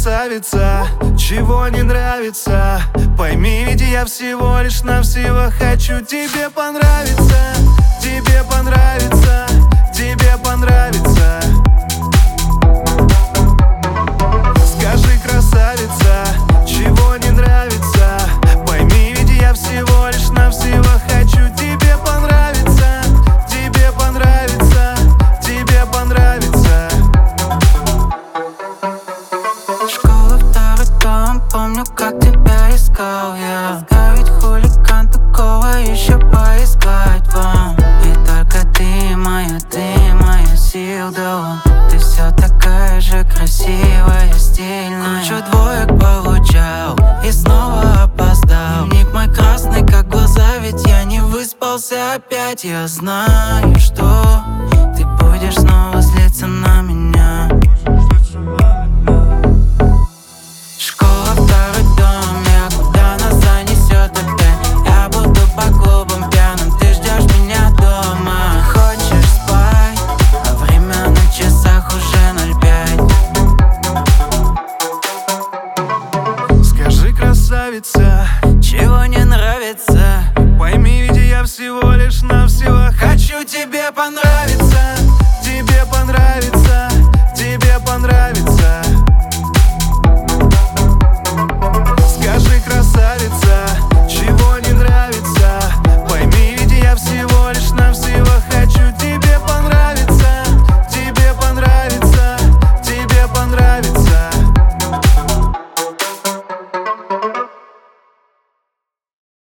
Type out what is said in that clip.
красавица, чего не нравится? Пойми, ведь я всего лишь навсего хочу тебе понравиться, тебе понравиться, тебе понравиться. Скажи, красавица, чего не нравится? Пойми, ведь я всего лишь навсего хочу тебе понравиться, тебе понравиться, тебе понравиться. Школа, второй дом, помню, как тебя искал я. Я ведь хулиган, такого еще поискать вам. И только ты моя сила, да. Ты все такая же красивая, стильная. Кучу двоек получал и снова опоздал. Дневник мой красный, как глаза, ведь я не выспался опять. Я знаю, что ты будешь снова злиться на меня. Школа, второй дом, я куда нас занесет опять? Я буду по клубам пьяным, ты ждешь меня дома. Хочешь спать, а время на часах уже 05. Скажи, красавица, Чего не нравится? пойми, ведь я всего лишь навсего хочу тебе понравиться, тебе понравиться.